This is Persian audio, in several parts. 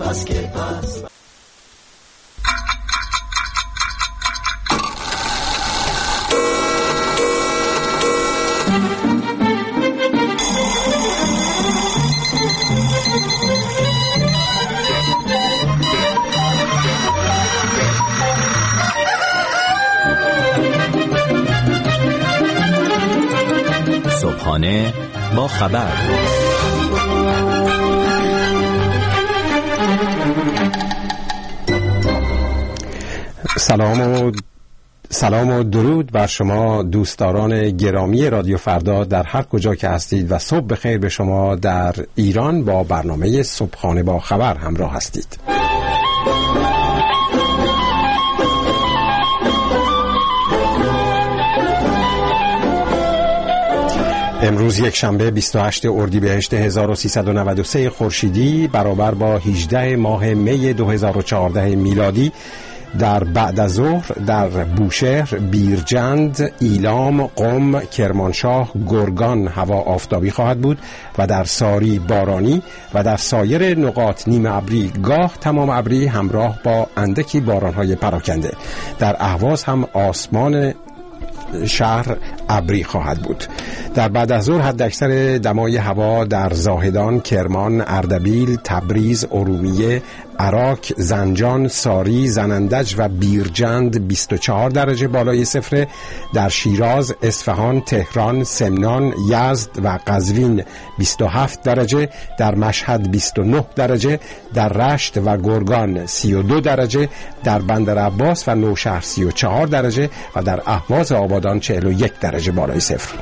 بس که بس. صبحانه با خبر. سلام و درود بر شما دوستداران گرامی رادیو فردا در هر کجا که هستید و صبح بخیر به شما در ایران با برنامه صبحانه با خبر همراه هستید. امروز یک شنبه 28 اردیبهشت 1393 خورشیدی برابر با 18 ماه می 2014 میلادی در بعد از ظهر در بوشهر، بیرجند، ایلام، قم، کرمانشاه، گرگان هوا آفتابی خواهد بود و در ساری بارانی و در سایر نقاط نیمه ابری گاه تمام ابری همراه با اندکی بارانهای پراکنده. در اهواز هم آسمان شهر ابری خواهد بود. در بعد از ظهر حداکثر دمای هوا در زاهدان، کرمان، اردبیل، تبریز، ارومیه، عراق، زنجان، ساری، زنندج و بیرجند 24 درجه بالای صفر، در شیراز، اصفهان، تهران، سمنان، یزد و قزوین 27 درجه، در مشهد 29 درجه، در رشت و گرگان 32 درجه، در بندرعباس و نوشهر 34 درجه و در اهواز آبادان 41 درجه بالای صفر.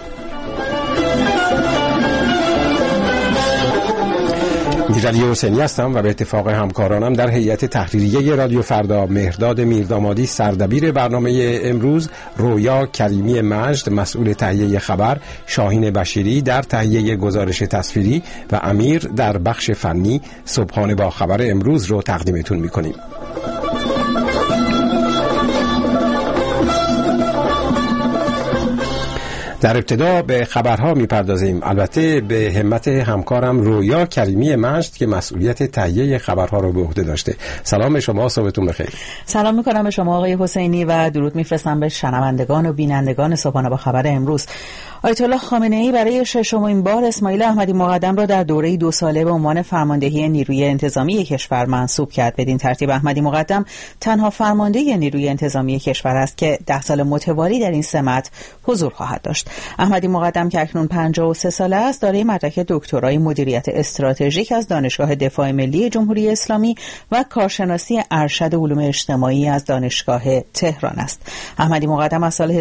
میرعلی حسینی هستم و به اتفاق همکارانم در هیئت تحریریه رادیو فردا مهرداد میردامادی سردبیر برنامه امروز، رویا کریمی مجد مسئول تهیه خبر، شاهین بشیری در تهیه گزارش تصویری و امیر در بخش فنی صبحانه با خبر امروز رو تقدیمتون میکنیم. در ابتدا به خبرها میپردازیم، البته به همت همکارم رویا کریمی مجد که مسئولیت تهیه خبرها رو به عهده داشته. سلام شما، صبحتون بخیر. سلام میکنم به شما آقای حسینی و درود میفرستم به شنوندگان و بینندگان صبحانه با خبر امروز. آیت الله خامنه ای برای ششمین بار اسماعیل احمدی مقدم را در دوره 2 ساله به عنوان فرماندهی نیروی انتظامی کشور منصوب کرد. بدین ترتیب احمدی مقدم تنها فرمانده نیروی انتظامی کشور است که 10 سال متوالی در این سمت حضور خواهد داشت. احمدی مقدم که اکنون 53 ساله است، دارای مدرک دکترای مدیریت استراتژیک از دانشگاه دفاع ملی جمهوری اسلامی و کارشناسی ارشد علوم اجتماعی از دانشگاه تهران است. احمدی مقدم از سال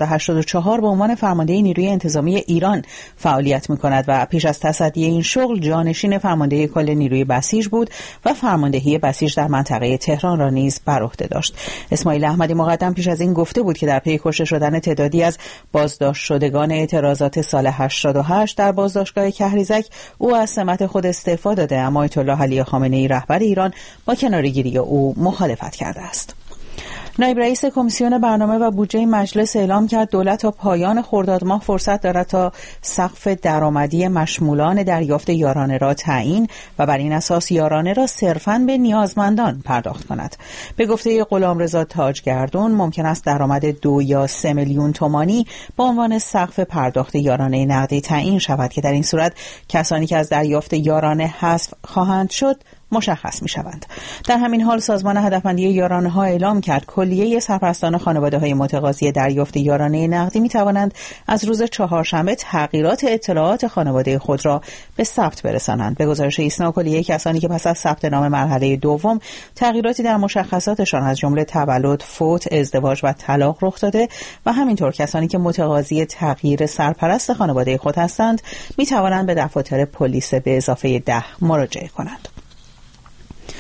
1384 به عنوان فرمانده نیروی انتظامی ایران فعالیت می‌کند و پیش از تصدی این شغل جانشین فرمانده کل نیروی بسیج بود و فرماندهی بسیج در منطقه تهران را نیز بر عهده داشت. اسماعیل احمدی مقدم پیش از این گفته بود که در پی کشته شدن تعدادی از بازداشت شدگان اعتراضات سال 88 در بازداشتگاه کهریزک او از سمت خود استعفا داده، اما آیت الله علی خامنه ای رهبر ایران با کناره‌گیری او مخالفت کرده است. نایب رئیس کمیسیون برنامه و بودجه مجلس اعلام کرد دولت تا پایان خرداد ماه فرصت دارد تا سقف درآمدی مشمولان دریافت یارانه را تعیین و بر این اساس یارانه را صرفاً به نیازمندان پرداخت کند. به گفته غلامرضا تاجگردون ممکن است درآمد 2 یا 3 میلیون تومانی به عنوان سقف پرداخت یارانه نقدی تعیین شود که در این صورت کسانی که از دریافت یارانه حذف خواهند شد مشخص می شوند. در همین حال سازمان هدفمندی یارانه ها اعلام کرد کلیه سرپرستان خانواده های متقاضی دریافت یارانه نقدی می توانند از روز چهارشنبه تغییرات اطلاعات خانواده خود را به ثبت برسانند. به گزارش ایسنا کلیه کسانی که پس از ثبت نام مرحله دوم تغییراتی در مشخصاتشان از جمله تولد، فوت، ازدواج و طلاق رخ داده و همینطور کسانی که متقاضی تغییر سرپرست خانواده خود هستند می توانند به دفاتر پلیس به اضافه 10 مراجعه کنند.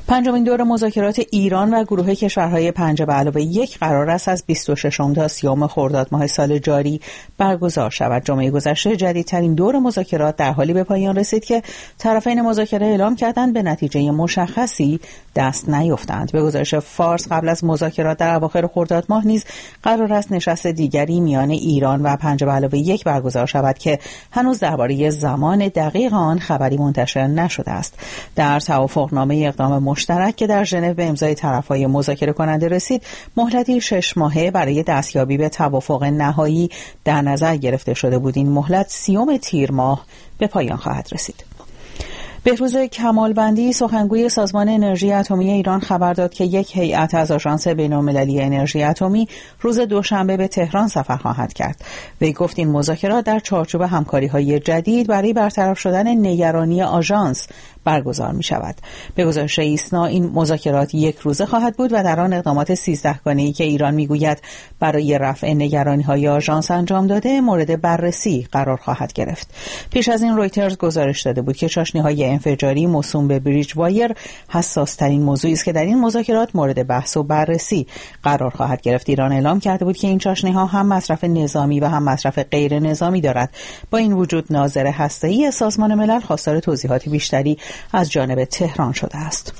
پنجمین دور مذاکرات ایران و گروه کشورهای 5+1 قرار است از 26 تا 30 خرداد ماه سال جاری برگزار شود. جمعه گذشته جدیدترین دور مذاکرات در حالی به پایان رسید که طرفین مذاکره اعلام کردند به نتیجه مشخصی دست نیفتند. به گزارش فارس قبل از مذاکرات در اواخر خرداد ماه نیز قرار است نشست دیگری میان ایران و 5+1 برگزار شود که هنوز درباره زمان دقیق آن خبری منتشر نشده است. در توافقنامه اقدام مشترک که در ژنو به امضای طرفهای مذاکره کننده رسید، مهلتی 6 ماهه برای دستیابی به توافق نهایی در نظر گرفته شده بود. این مهلت 30 تیر ماه به پایان خواهد رسید. بهروز کمالبندی سخنگوی سازمان انرژی اتمی ایران خبر داد که یک هیئت از آژانس بین‌المللی انرژی اتمی روز دوشنبه به تهران سفر خواهد کرد. وی گفت این مذاکرات در چارچوب همکاری‌های جدید برای برطرف شدن نگرانی آژانس برگزار می شود. به گزارش ایسنا این مذاکرات یک روزه خواهد بود و در آن اقدامات 13 گانه‌ای که ایران می گوید برای رفع نگرانی‌های آژانس انجام داده مورد بررسی قرار خواهد گرفت. پیش از این رویترز گزارش داده بود که چاشنی‌های انفجاری موسوم به بریج وایر حساس ترین موضوعی است که در این مذاکرات مورد بحث و بررسی قرار خواهد گرفت. ایران اعلام کرده بود که این چاشنی‌ها هم مصرف نظامی و هم مصرف غیر نظامی دارد. با این وجود ناظر هسته‌ای سازمان ملل خواستار توضیحات بیشتری از جانب تهران شده است.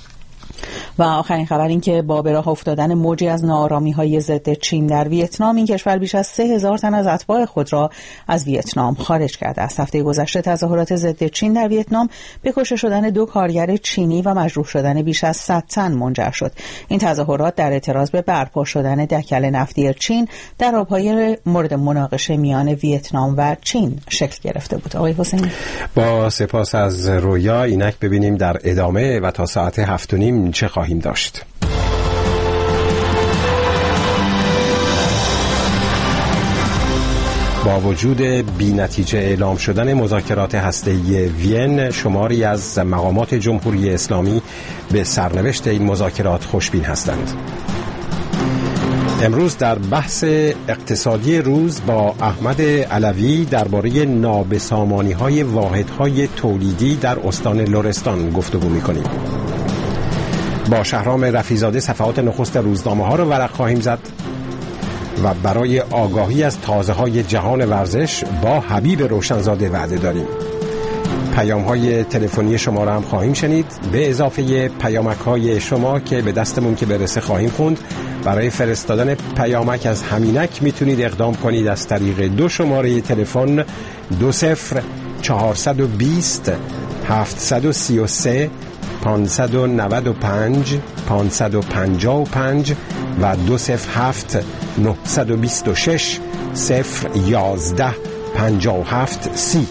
و آخرین خبر این که با به راه افتادن موجی از ناآرامی‌های ضد چین در ویتنام، این کشور بیش از 3000 تن از اتباع خود را از ویتنام خارج کرده است. هفته گذشته تظاهرات ضد چین در ویتنام به کشته شدن 2 کارگر چینی و مجروح شدن بیش از 100 تن منجر شد. این تظاهرات در اعتراض به برپا شدن دکل نفتی چین در آب‌های مورد مناقشه میان ویتنام و چین شکل گرفته بود. آقای حسینی، با سپاس از رویا. اینک ببینیم در ادامه و تا ساعت 7:30 چه خواهیم داشت. با وجود بی‌نتیجه اعلام شدن مذاکرات هسته‌ای وین، شماری از مقامات جمهوری اسلامی به سرنوشت این مذاکرات خوشبین هستند. امروز در بحث اقتصادی روز با احمد علوی درباره نابسامانی‌های واحدهای تولیدی در استان لرستان گفتگو می‌کنیم. با شهرام رفیزاده صفحات نخست روزنامه‌ها را ورق خواهیم زد و برای آگاهی از تازه‌های جهان ورزش با حبیب روشنزاده وعده داریم. پیام‌های تلفنی شما را هم خواهیم شنید، به اضافه پیامک‌های شما که به دستمون که برسه خواهیم خوند. برای فرستادن پیامک از همینک میتونید اقدام کنید از طریق 2 شماره تلفن 20420 733 595 555 و 207 926 011 57 30.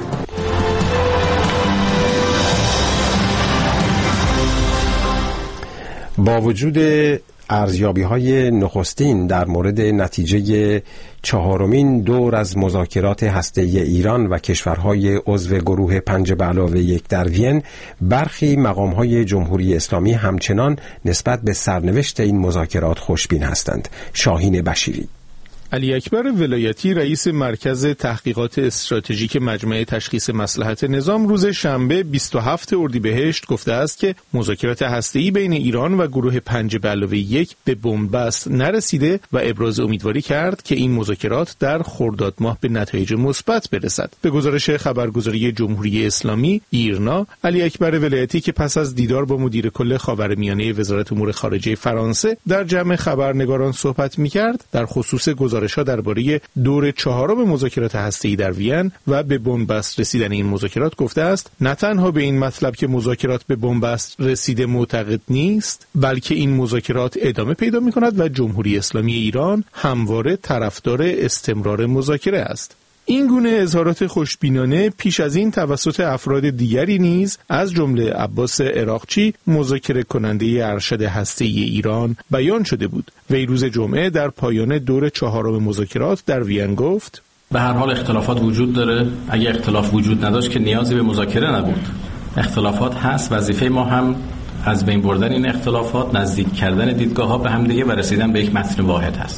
با وجود ارزیابی‌های نخستین در مورد نتیجه 4مین دور از مذاکرات هسته‌ای ایران و کشورهای عضو گروه 5+1 در وین، برخی مقام‌های جمهوری اسلامی همچنان نسبت به سرنوشت این مذاکرات خوشبین هستند. شاهین بشیری. علی اکبر ولایتی رئیس مرکز تحقیقات استراتژیک مجمع تشخیص مصلحت نظام روز شنبه 27 اردیبهشت گفته است که مذاکرات هسته‌ای بین ایران و گروه 5+1 به بنبست نرسیده و ابراز امیدواری کرد که این مذاکرات در خرداد ماه به نتایج مثبت برسد. به گزارش خبرگزاری جمهوری اسلامی ایرنا، علی اکبر ولایتی که پس از دیدار با مدیر کل خاورمیانه وزارت امور خارجه فرانسه در جمع خبرنگاران صحبت می‌کرد، در خصوص گزارش‌ها درباره دور 4 مذاکرات هسته‌ای در وین و به بنبست رسیدن این مذاکرات گفته است نه تنها به این مطلب که مذاکرات به بنبست رسیده معتقد نیست، بلکه این مذاکرات ادامه پیدا می‌کند و جمهوری اسلامی ایران همواره طرفدار استمرار مذاکره است. این گونه اظهارات خوشبینانه پیش از این توسط افراد دیگری نیز از جمله عباس عراقچی، مذاکره کننده ارشد هسته‌ای ایران، بیان شده بود. وی روز جمعه در پایان دور 4 مذاکرات در وین گفت: به هر حال اختلافات وجود داره. اگه اختلاف وجود نداشت که نیازی به مذاکره نبود. اختلافات هست، وظیفه ما هم از بین بردن این اختلافات، نزدیک کردن دیدگاه‌ها به هم دیگه و رسیدن به یک متن واحد هست.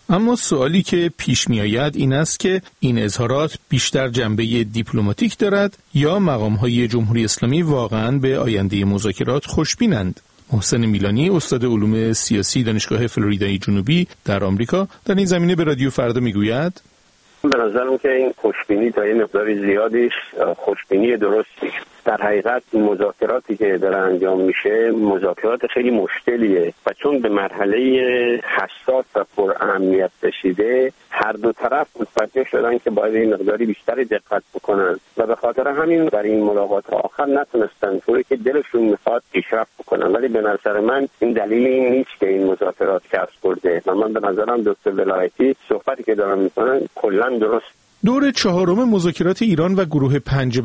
اما سوالی که پیش می آید این است که این اظهارات بیشتر جنبه دیپلماتیک دارد یا مقام‌های جمهوری اسلامی واقعاً به آینده مذاکرات خوشبینند؟ محسن میلانی، استاد علوم سیاسی دانشگاه فلوریدای جنوبی در آمریکا، در این زمینه به رادیو فردا میگوید: به نظرم که این خوشبینی تا یه مقدار زیادیش خوشبینی درستی. در حقیقت مذاکراتی که داره انجام میشه مذاکرات خیلی مشکلیه و چون به مرحله حساس و پر اهمیت رسیده هر دو طرف متوجه شدن که باید این مقداری بیشتر دقت بکنن و به خاطر همین در این ملاقات آخر نتونستن طوری که دلشون میخواد پیشرفت بکنن. ولی به نظر من این دلیل این نیست که این مذاکرات کسب برده و من به نظرم دکتر ولایتی صحبتی که دارن میکنن کلا درست. دور چهارم مذاکرات ایران و گروه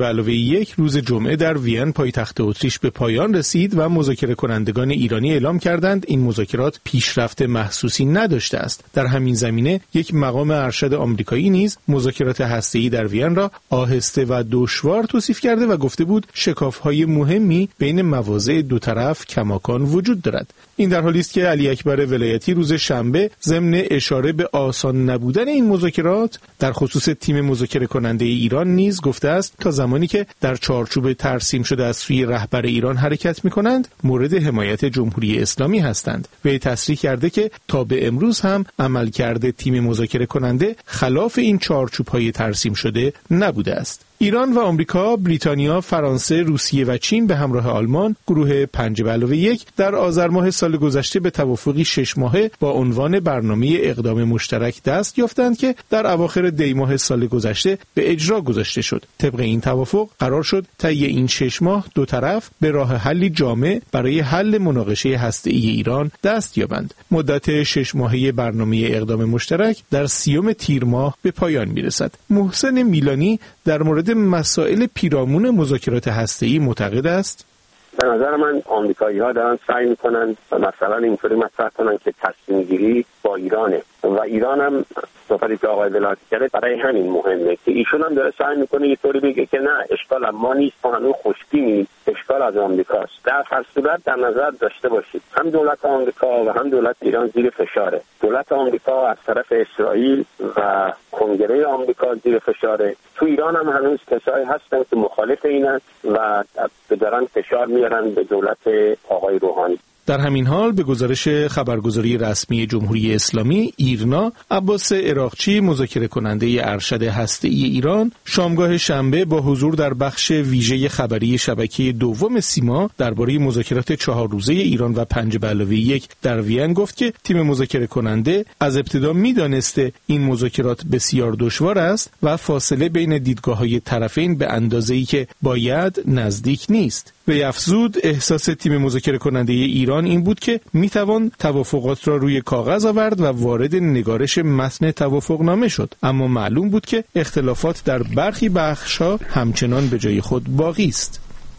5+1 روز جمعه در وین پایتخت اتریش به پایان رسید و مذاکره کنندگان ایرانی اعلام کردند این مذاکرات پیشرفت محسوسی نداشته است. در همین زمینه یک مقام ارشد آمریکایی نیز مذاکرات هسته‌ای در وین را آهسته و دشوار توصیف کرده و گفته بود شکاف‌های مهمی بین مواضع دو طرف کماکان وجود دارد. این در حالی است که علی اکبر ولایتی روز شنبه ضمن اشاره به آسان نبودن این مذاکرات در خصوص تیم مذاکره کننده ایران نیز گفته است تا زمانی که در چارچوب ترسیم شده از سوی رهبر ایران حرکت می‌کنند مورد حمایت جمهوری اسلامی هستند. وی تصریح کرده که تا به امروز هم عملکرد تیم مذاکره کننده خلاف این چارچوب‌های ترسیم شده نبوده است. ایران و آمریکا، بریتانیا، فرانسه، روسیه و چین به همراه آلمان گروه 5+1 در آذر ماه سال گذشته به توافقی 6 ماهه با عنوان برنامه اقدام مشترک دست یافتند که در اواخر دی ماه سال گذشته به اجرا گذاشته شد. طبق این توافق قرار شد طی این 6 ماه دو طرف به راه حلی جامع برای حل مناقشه هسته‌ای ایران دست یابند. مدت 6 ماهه برنامه اقدام مشترک در 30 تیر ماه به پایان میرسد. محسن میلانی در مورد مسائل پیرامون مذاکرات هسته‌ای معتقد است: به نظر من آمریکایی‌ها دارن سعی می‌کنن مثلا اینطوری مطرح کنن که تصمیم گیری با ایرانه و ایران هم صحبتی که آقای ولایتی کرده برای همین مهمه که ایشون هم داره سعی می‌کنه یه طوری بگه که نه اشکال ما نیست، ما هنوز خوشبینیم، اشکال از آمریکاست. در هر صورت در نظر داشته باشید هم دولت آمریکا و هم دولت ایران زیر فشاره. دولت آمریکا از طرف اسرائیل و کنگره آمریکا زیر فشاره. تو ایران هم هنوز کسایی هستن که مخالف اینن و دارن فشار میارن به دولت آقای روحانی. در همین حال به گزارش خبرگزاری رسمی جمهوری اسلامی ایرنا، عباس عراقچی مذاکره کننده ارشد هسته‌ای ایران شامگاه شنبه با حضور در بخش ویژه خبری شبکه دوم سیما درباره مذاکرات 4 روزه ایران و 5+1 در وین گفت که تیم مذاکره کننده از ابتدا می‌دانسته این مذاکرات بسیار دشوار است و فاصله بین دیدگاه‌های طرفین به اندازه‌ای که باید نزدیک نیست. وی افزود احساس تیم مذاکره کننده ایران این بود که میتوان توافقات را روی کاغذ آورد و وارد نگارش متن توافقنامه شد، اما معلوم بود که اختلافات در برخی بخش‌ها همچنان به جای خود باقی است.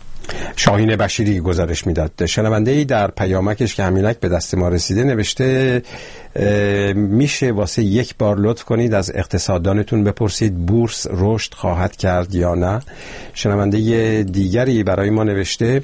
شاهین بشیری گزارش میداد. شنونده‌ای در پیامکش که همینک به دست ما رسیده نوشته میشه واسه یک بار لطف کنید از اقتصاددانتون بپرسید بورس رشد خواهد کرد یا نه. شنونده دیگری برای ما نوشته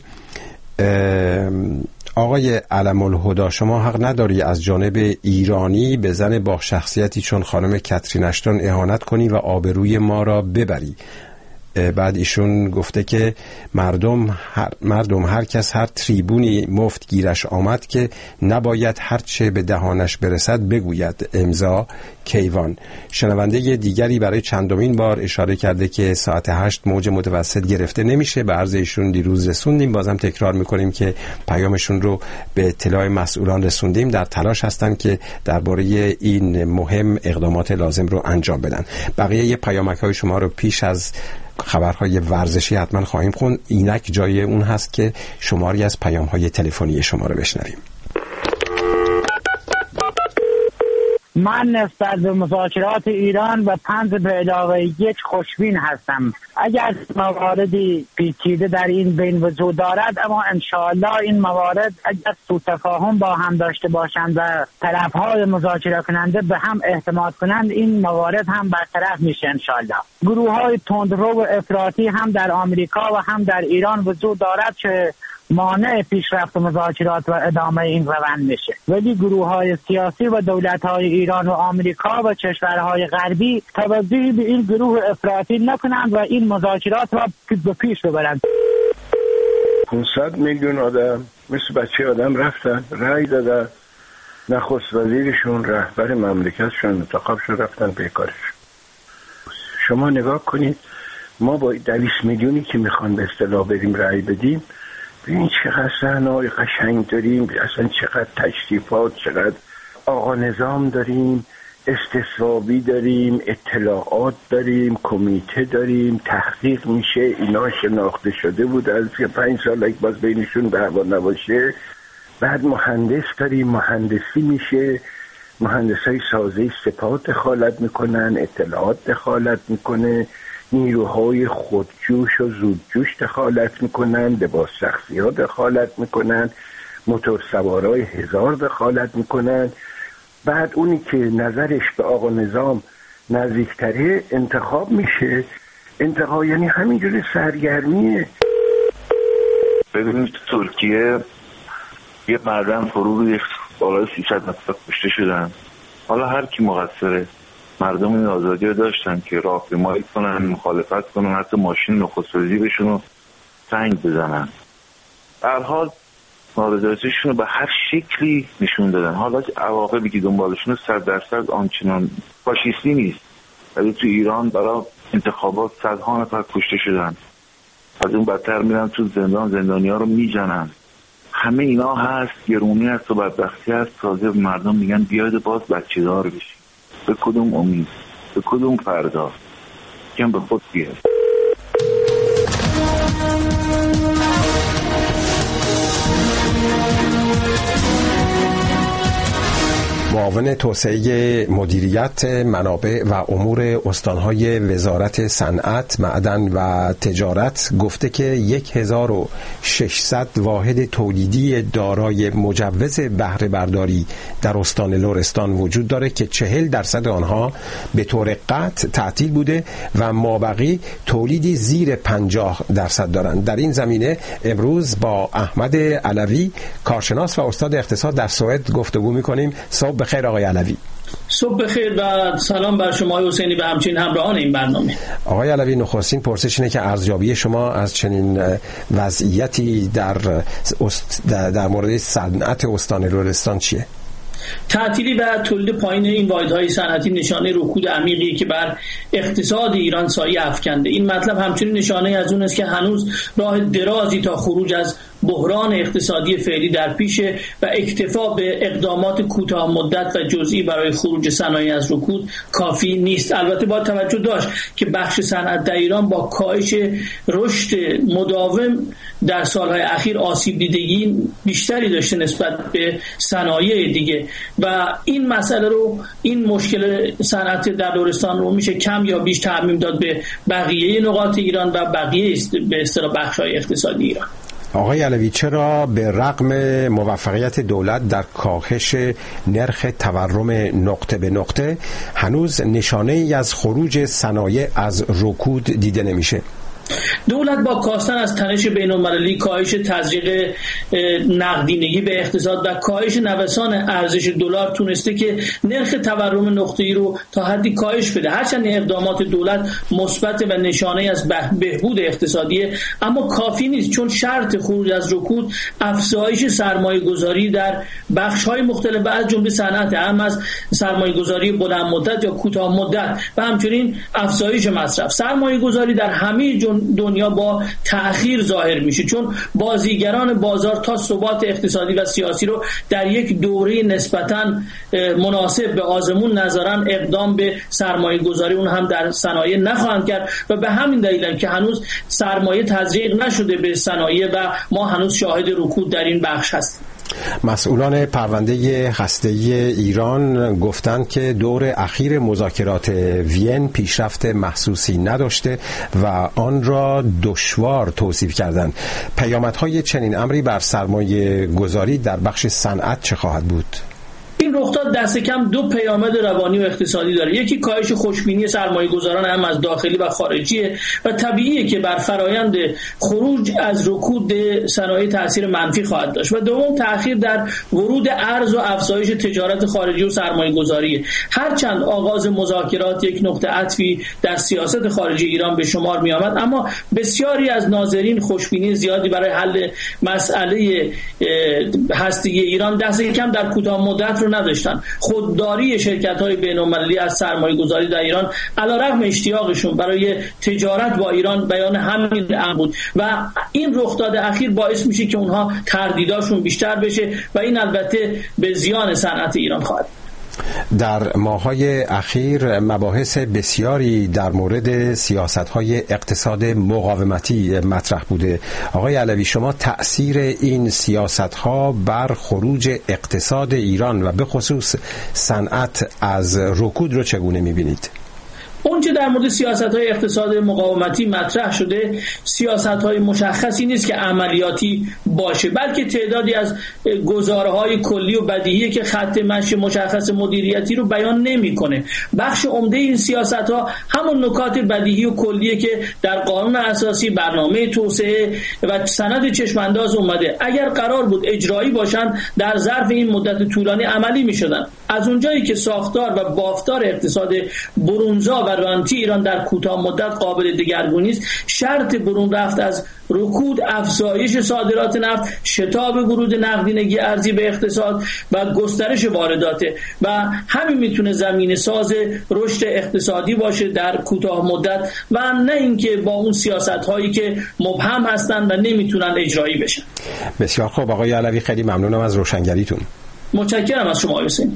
آقای علم الهدا شما حق نداری از جانب ایرانی به زن با شخصیتی چون خانم کاترین اشتون اهانت کنی و آبروی ما را ببری. بعد ایشون گفته که مردم هر کس هر تریبونی مفت گیرش آمد که نباید هر چه به دهانش برسد بگوید. امضا کیوان. شنونده دیگری برای چندمین بار اشاره کرده که ساعت 8 موج متوسط گرفته نمیشه. به عرض ایشون دیروز رسوندیم، بازم تکرار میکنیم که پیامشون رو به اطلاع مسئولان رسوندیم، در تلاش هستن که درباره این مهم اقدامات لازم رو انجام بدن. بقیه پیامک‌های شما رو پیش از خبرهای ورزشی حتما خواهیم خوند. اینک جای اون هست که شماری از پیام‌های تلفنی شما رو بشنویم. من نسبت به مذاکرات ایران و 5+1 خوشبین هستم. اگر مواردی پیچیده در این بین وجود دارد، اما انشاءالله این موارد اگر سوءتفاهم با هم داشته باشند و طرفهای مذاکره کننده به هم اعتماد کنند، این موارد هم برطرف میشه انشاءالله. گروه های تندرو و افراطی هم در آمریکا و هم در ایران وجود دارد که مانع پیشرفت مذاکرات و ادامه این روند میشه. ولی گروه‌های سیاسی و دولت‌های ایران و آمریکا و کشورهای غربی توجهی به این گروه افراطی نکنند و این مذاکرات را به پیش ببرند. 500 میلیون آدم مثل بچه آدم رفتن رأی دادن، نخست وزیرشون رهبر مملکتشون انتخاب شد، رفتن پیکارش. شما نگاه کنید ما با 200 میلیونی که میخوان به اصطلاح بریم رأی بدیم، ببین چقدر صحنه‌های قشنگ داریم، اصلا چقدر تشریفات، چقدر آقا نظام داریم، استصوابی داریم، اطلاعات داریم، کمیته داریم، تحقیق میشه، اینا شناخته شده بود از 5 سال یک باز بینشون دعوا نباشه. بعد مهندس داریم، مهندسی میشه، مهندسای سازی سپاه دخالت میکنن، اطلاعات دخالت میکنه، نیروهای خودجوش و زودجوش دخالت میکنن، لباس شخصی ها دخالت میکنن، موتور سوارای 1000 دخالت میکنن. بعد اونی که نظرش به آقا نظام نزدیکتره انتخاب میشه. انتخاب یعنی همینجوری سرگرمیه. ببینید تو ترکیه یه مردم فرو ریخت، بالای 300 نفر کشته شدن. حالا هر کی مقصره؟ مردم این آزادی رو داشتن که راهپیمایی کنن، مخالفت کنن، حتی ماشین نخست وزیرشون رو سنگ بزنن. در حال نارضایتیشون رو به هر شکلی نشون دادن. حالا عواقبی که دنبالشون 100% آنچنان فاشیستی نیست، ولی تو ایران برای انتخابات صدها نفر کشته شدن، از اون بدتر میرن تو زندان، زندانی‌ها رو میزنن. همه اینا هست، گرونی هست و بدبختی هست. تازه مردم میگن بیاید باز بچه دار بشیم. به کدوم امید؟ به کدوم فردا؟ کم به خود بیاد. معاون توسعه مدیریت منابع و امور استانهای وزارت صنعت، معدن و تجارت گفته که 1600 واحد تولیدی دارای مجوز بهره برداری در استان لرستان وجود داره که 40% آنها به طور قطع تعطیل بوده و مابقی تولیدی زیر 50% دارند. در این زمینه امروز با احمد علوی کارشناس و استاد اقتصاد در سوئد گفتگو می‌کنیم. صبح بخیر آقای علوی. صبح بخیر و سلام بر شما حسینی و همچنین همراهان این برنامه. آقای علوی، نخستین پرسش اینه که ارزیابی شما از چنین وضعیتی در مورد صنعت استان لرستان چیه؟ تعطیلی و تولید پایین این واحدهای صنعتی نشانه رکود عمیقی که بر اقتصاد ایران سایه افکنده. این مطلب همچنین نشانه از اون است که هنوز راه درازی تا خروج از بحران اقتصادی فعلی در پیشه و اکتفا به اقدامات کوتاه مدت و جزئی برای خروج صنایع از رکود کافی نیست. البته با توجه داشت که بخش صنعت در ایران با کاهش رشد مداوم در سالهای اخیر آسیب دیدگی بیشتری داشته نسبت به صنایع دیگه و این مسئله رو، این مشکل صنعت در لرستان رو میشه کم یا بیش تعمیم داد به بقیه نقاط ایران و بقیه به اصطلاح بخش‌های اقتصادی ایران. آقای علوی، چرا به رغم موفقیت دولت در کاهش نرخ تورم نقطه به نقطه هنوز نشانه ای از خروج صنایع از رکود دیده نمیشه؟ دولت با کاستن از تنش بین‌المللی، کاهش تزریق نقدینگی به اقتصاد و کاهش نوسان ارزش دلار تونسته که نرخ تورم نقطه‌ای رو تا حدی کاهش بده. هرچند اقدامات دولت مثبت و نشانه از بهبود اقتصادی، اما کافی نیست، چون شرط خروج از رکود افزایش سرمایه‌گذاری در بخش‌های مختلف از جمله صنعت، هم از سرمایه‌گذاری بلند مدت یا کوتاه مدت و همچنین افزایش مصرف. سرمایه‌گذاری در همه دنیا با تأخیر ظاهر میشه، چون بازیگران بازار تا ثبات اقتصادی و سیاسی رو در یک دوره نسبتاً مناسب به آزمون نظرن، اقدام به سرمایه گذاری اون هم در صنایع نخواهند کرد و به همین دلیل که هنوز سرمایه تزریق نشده به صنایع و ما هنوز شاهد رکود در این بخش هستیم. مسئولان پرونده هسته‌ای ایران گفتند که دور اخیر مذاکرات وین پیشرفت محسوسی نداشته و آن را دشوار توصیف کردند. پیامدهای چنین امری بر سرمایه گذاری در بخش صنعت چه خواهد بود؟ این این رخداد دست کم دو پیامد روانی و اقتصادی داره. یکی کاهش خوشبینی سرمایه‌گذاران هم از داخلی و خارجیه و طبیعیه که بر فرایند خروج از رکود صنایع تاثیر منفی خواهد داشت. و دوم تأخیر در ورود ارز و افزایش تجارت خارجی و سرمایه‌گذاریه. هرچند آغاز مذاکرات یک نقطه عطفی در سیاست خارجی ایران به شمار می آمد، اما بسیاری از ناظرین خوشبینی زیادی برای حل مسئله هسته ایران دست کم در کوتاه مدت رو نداشتن. خودداری شرکت‌های بین‌المللی از سرمایه‌گذاری در ایران علیرغم اشتیاقشون برای تجارت با ایران بیان همین امر بود و این رخداد اخیر باعث میشه که اونها تردیداشون بیشتر بشه و این البته به زیان صنعت ایران خواهد. در ماه‌های اخیر مباحث بسیاری در مورد سیاست‌های اقتصاد مقاومتی مطرح بوده. آقای علوی، شما تأثیر این سیاست‌ها بر خروج اقتصاد ایران و به خصوص صنعت از رکود رو چگونه می‌بینید؟ اونچه در مورد سیاست‌های اقتصاد مقاومتی مطرح شده سیاست‌های مشخصی نیست که عملیاتی باشه، بلکه تعدادی از گزاره‌های کلی و بدیهی که خط مشی مشخص مدیریتی رو بیان نمی‌کنه. بخش عمده این سیاست‌ها همون نکات بدیهی و کلیه که در قانون اساسی، برنامه توسعه و سند چشم‌انداز اومده. اگر قرار بود اجرایی باشن در ظرف این مدت طولانی عملی می‌شدن. از اونجایی که ساختار و بافتار اقتصاد برونزا و رانتی ایران در کوتاه مدت قابل دگرگونی است، شرط برون رفت از رکود افزایش صادرات نفت، شتاب ورود نقدینگی ارزی به اقتصاد و گسترش وارداته و همین میتونه زمینه ساز رشد اقتصادی باشه در کوتاه مدت و نه اینکه با اون سیاست‌هایی که مبهم هستند و نمیتونن اجرایی بشن. بسیار خوب آقای علوی، خیلی ممنونم از روشنگریتون. متشکرم از شما حسین.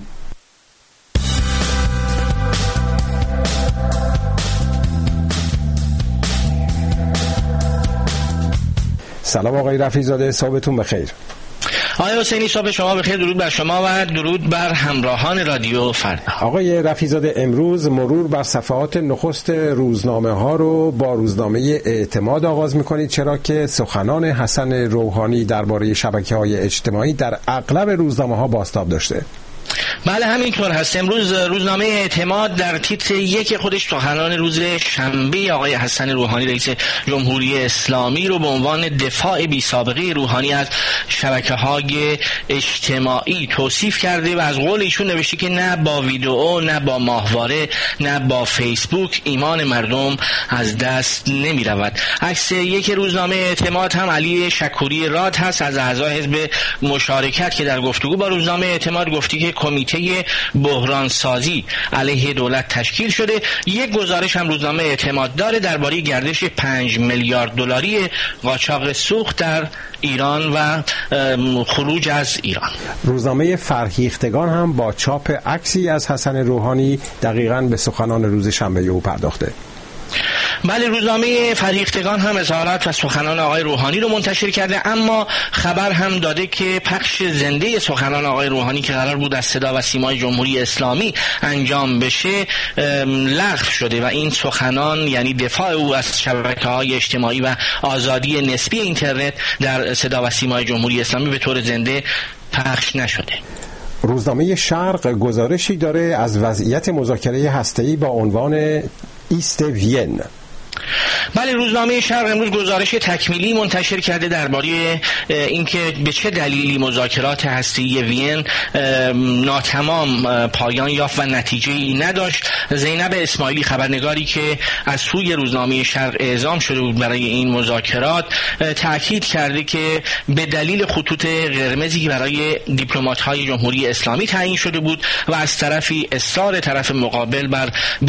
سلام آقای رفیع‌زاده، صبحتون بخیر. آقای حسینی صبح شما بخیر، درود بر شما و درود بر همراهان رادیو فردا. آقای رفیع‌زاده، امروز مرور بر صفحات نخست روزنامه ها رو با روزنامه اعتماد آغاز می‌کنید، چرا که سخنان حسن روحانی درباره شبکه‌های اجتماعی در اغلب روزنامه ها بازتاب داشته. بله همینطور هست. امروز روزنامه اعتماد در تیتر یک خودش سخنان روز شنبه آقای حسن روحانی رئیس جمهوری اسلامی رو به عنوان دفاع بی سابقه روحانی از شبکه‌های اجتماعی توصیف کرده و از قول ایشون نوشته که نه با ویدئو، نه با ماهواره، نه با فیسبوک ایمان مردم از دست نمی رود. عکس یک روزنامه اعتماد هم علی شکوری راد هست از اعضای حزب مشارکت که در گفتگو با روزنامه اعتماد گفتی که کمیته بحران سازی علیه دولت تشکیل شده. یک گزارش هم روزنامه اعتماد داره درباره گردش 5 میلیارد دلاری قاچاق سوخت در ایران و خروج از ایران. روزنامه فرهیختگان هم با چاپ عکسی از حسن روحانی دقیقاً به سخنان روز شنبه او پرداخته. بله روزنامه فرهیختگان هم اظهارات و سخنان آقای روحانی رو منتشر کرده، اما خبر هم داده که پخش زنده سخنان آقای روحانی که قرار بود از صدا و سیمای جمهوری اسلامی انجام بشه لغو شده و این سخنان یعنی دفاع او از شبکه‌های اجتماعی و آزادی نسبی اینترنت در صدا و سیمای جمهوری اسلامی به طور زنده پخش نشده. روزنامه شرق گزارشی داره از وضعیت مذاکره هسته‌ای با عنوان ایست وین. بله روزنامه شرق امروز گزارش تکمیلی منتشر کرده درباره اینکه به چه دلیلی مذاکرات هسته‌ای وین ناتمام پایان یافت و نتیجه‌ای نداشت. زینب اسماعیلی خبرنگاری که از سوی روزنامه شرق اعزام شده بود برای این مذاکرات تأکید کرده که به دلیل خطوط قرمزی که برای دیپلمات‌های جمهوری اسلامی تعیین شده بود و از طرفی اصرار طرف مقابل بر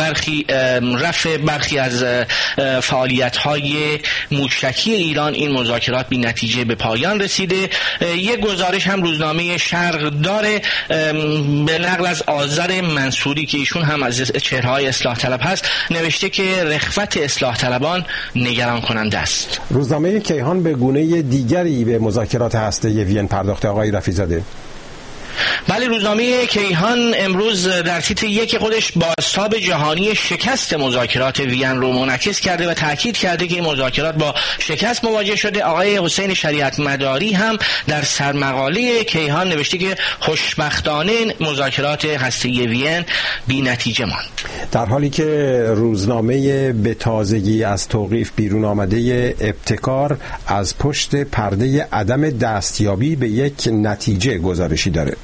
رفع برخی از فعالیت‌های موشکی ایران این مذاکرات بی نتیجه به پایان رسیده. یک گزارش هم روزنامه شرق داره به نقل از آذر منصوری که ایشون هم از چهره‌های اصلاح طلب هست نوشته که رغبت اصلاح طلبان نگران کننده است. روزنامه کیهان به گونه دیگری به مذاکرات هسته‌ای وین پرداخته آقای رفیع‌زاده. بله، روزنامه کیهان امروز در تیتر 1 خودش بازتاب جهانی شکست مذاکرات وین رو منعکس کرده و تاکید کرده که این مذاکرات با شکست مواجه شده. آقای حسین شریعت مداری هم در سرمقاله کیهان نوشته که خوشبختانه مذاکرات هسته‌ای وین بی نتیجه ماند. در حالی که روزنامه به تازگی از توقیف بیرون آمده ابتکار از پشت پرده عدم دستیابی به یک نتیجه گزارشی داره.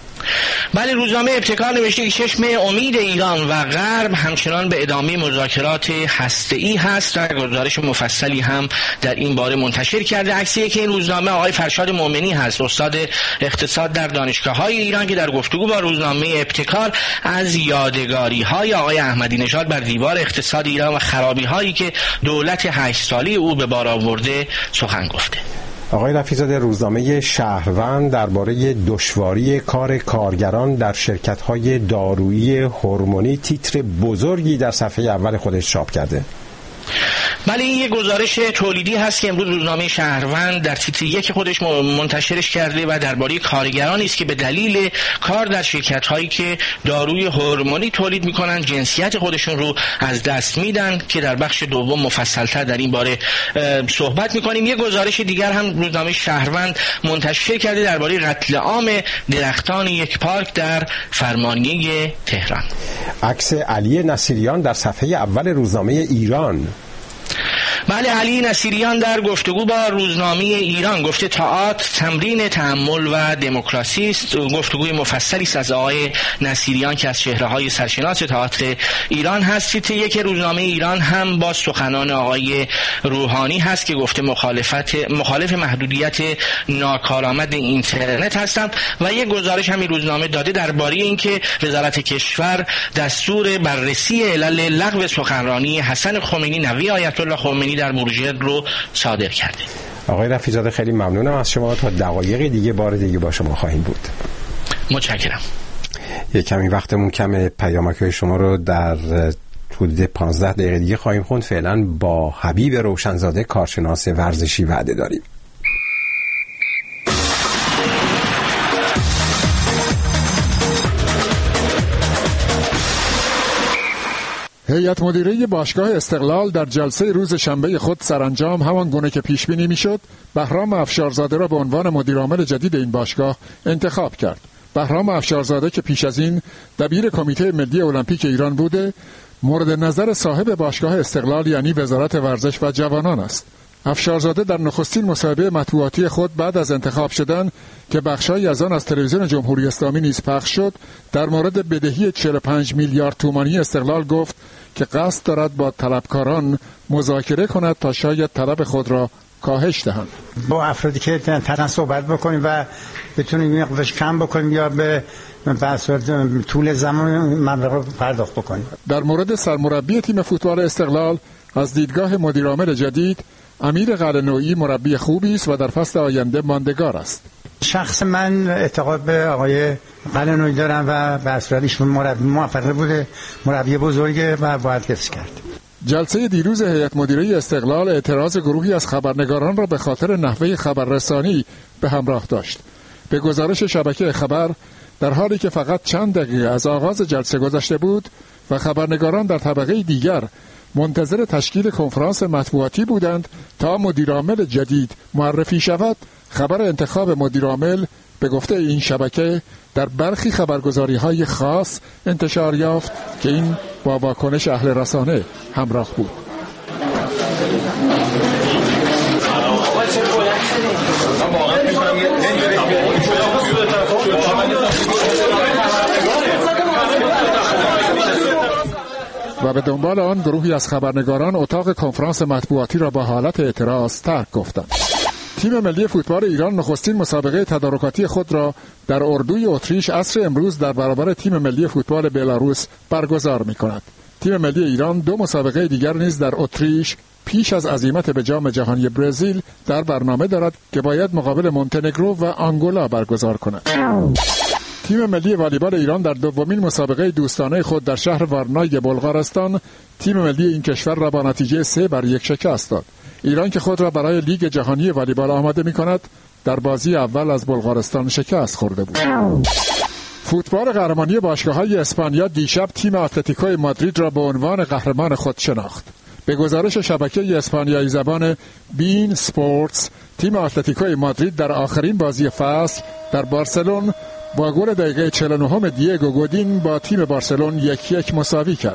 بله، روزنامه ابتکار نوشته که چشم امید ایران و غرب همچنان به ادامه مذاکرات هسته‌ای هست و گزارش مفصلی هم در این باره منتشر کرده. عکسی که این روزنامه آقای فرشاد مومنی هست، استاد اقتصاد در دانشگاه‌های ایران، که در گفتگو با روزنامه ابتکار از یادگاری‌های آقای احمدی نژاد بر دیوار اقتصاد ایران و خرابی‌هایی که دولت 8 ساله او به بار آورده سخن گفته. آقای رفیع‌زاده، روزنامه شهروند درباره دشواری کار کارگران در شرکت‌های دارویی هورمونی تیتر بزرگی در صفحه اول خودش چاپ کرده. بله، این یک گزارش تولیدی هست که امروز روزنامه شهروند در تیتر 1 خودش منتشرش کرده و درباره کارگرانی است که به دلیل کار در شرکت‌هایی که داروی هورمونی تولید می‌کنن جنسیت خودشون رو از دست میدن، که در بخش دوم مفصل‌تر در این باره صحبت می‌کنیم. یک گزارش دیگر هم روزنامه شهروند منتشر کرده درباره قتل عام درختان یک پارک در فرمانیه تهران. عکس علی نصیریان در صفحه اول روزنامه ایران. بله، علی نصیریان در گفتگو با روزنامه ایران گفته تئاتر تمرین تحمل و دموکراسی است. گفتگوی مفصلی است از آقای نصیریان که از چهره‌های سرشناس تئاتر ایران هست. تیتر 1 روزنامه ایران هم با سخنان آقای روحانی هست که گفته مخالف محدودیت ناکارآمد اینترنت هستند و یک گزارش همین روزنامه داده درباره اینکه وزارت کشور دستور بررسی علل لغو سخنرانی حسن خمینی نوی آیت الله خمینی در بروجرد رو صادر کرده. آقای رفیع‌زاده، خیلی ممنونم از شما. تا دقایق دیگه بار دیگه با شما خواهیم بود. متشکرم. یک کمی وقتمون کمه، پیامک‌های شما رو در حدود 15 دقیقه دیگه خواهیم خوند. فعلا با حبیب روشنزاده کارشناس ورزشی وعده داریم. هیئت مدیره باشگاه استقلال در جلسه روز شنبه خود سرانجام همان گونه که پیش بینی میشد بهرام افشارزاده را به عنوان مدیرعامل جدید این باشگاه انتخاب کرد. بهرام افشارزاده که پیش از این دبیر کمیته ملی المپیک ایران بوده، مورد نظر صاحب باشگاه استقلال یعنی وزارت ورزش و جوانان است. افشارزاده در نخستین مصاحبه مطبوعاتی خود بعد از انتخاب شدن که بخشایی از آن از تلویزیون جمهوری اسلامی نیز پخش شد، در مورد بدهی 45 میلیارد تومانی استقلال گفت که قصد دارد با طلبکاران مذاکره کند تا شاید طلب خود را کاهش دهند. با افرادی که ترن صحبت بکنیم و بتونیم مقدارش کم بکنیم یا به طول زمان مبلغ رو پرداخت بکنیم. در مورد سرمربی تیم فوتبال استقلال از دیدگاه مدیرعامل جدید، امیر قلعه‌نویی مربی خوبی است و در فصل آینده ماندگار است. شخص من اعتقاد به آقای قلعه‌نویی دارم و به اصل ایشون مربی موفق بوده، مربی بزرگه و باید حفظ کرد. جلسه دیروز هیئت مدیره استقلال اعتراض گروهی از خبرنگاران را به خاطر نحوه خبررسانی به همراه داشت. به گزارش شبکه خبر، در حالی که فقط چند دقیقه از آغاز جلسه گذشته بود و خبرنگاران در طبقه دیگر منتظر تشکیل کنفرانس مطبوعاتی بودند تا مدیرعامل جدید معرفی شود، خبر انتخاب مدیرعامل به گفته این شبکه در برخی خبرگزاری‌های خاص انتشار یافت که این با واکنش اهل رسانه همراه بود. و به دنبال آن گروهی از خبرنگاران اتاق کنفرانس مطبوعاتی را با حالت اعتراض ترک گفتند. تیم ملی فوتبال ایران نخستین مسابقه تدارکاتی خود را در اردوی اتریش عصر امروز در برابر تیم ملی فوتبال بلاروس برگزار می‌کند. تیم ملی ایران 2 مسابقه دیگر نیز در اتریش پیش از عزیمت به جام جهانی برزیل در برنامه دارد که باید مقابل مونتنگرو و آنگولا برگزار کند. تیم ملی والیبال ایران در دومین مسابقه دوستانه خود در شهر وارنای بلغارستان تیم ملی این کشور را با نتیجه 3-1 شکست داد. ایران که خود را برای لیگ جهانی والیبال آماده می‌کند، در بازی اول از بلغارستان شکست خورده بود. فوتبال قهرمانی باشگاه‌های اسپانیا دیشب تیم اتلتیکو مادرید را به عنوان قهرمان خود شناخت. به گزارش شبکه اسپانیایی زبان بین سپورتس، تیم اتلتیکو مادرید در آخرین بازی فصل در بارسلون با گل دقیقه 49 دیگو گودین با تیم بارسلون 1-1 مساوی کرد.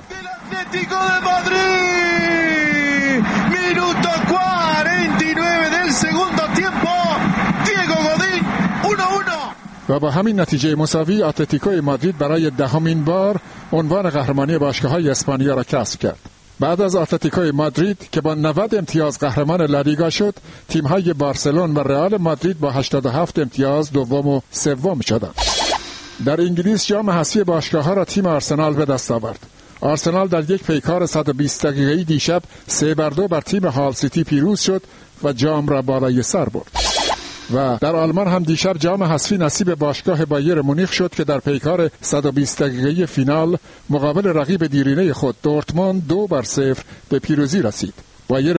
و با همین نتیجه مساوی اتلتیکو مادرید برای 10مین بار عنوان قهرمانی باشگاه‌های اسپانیا را کسب کرد. بعد از اتلتیکو مادرید که با 90 امتیاز قهرمان لالیگا شد، تیم‌های بارسلون و رئال مادرید با 87 امتیاز دوم و سوم شدند. در انگلیس جام حذفی باشگاه‌ها را تیم آرسنال به دست آورد. آرسنال در یک پیکار 120 دقیقه‌ای دیشب 3-2 بر تیم هال سیتی پیروز شد و جام را بالای سر برد. و در آلمان هم دیشب جام حذفی نصیب باشگاه بایر مونیخ شد که در پیکار 120 دقیقه‌ای فینال مقابل رقیب دیرینه خود دورتموند 2-0 به پیروزی رسید. بایر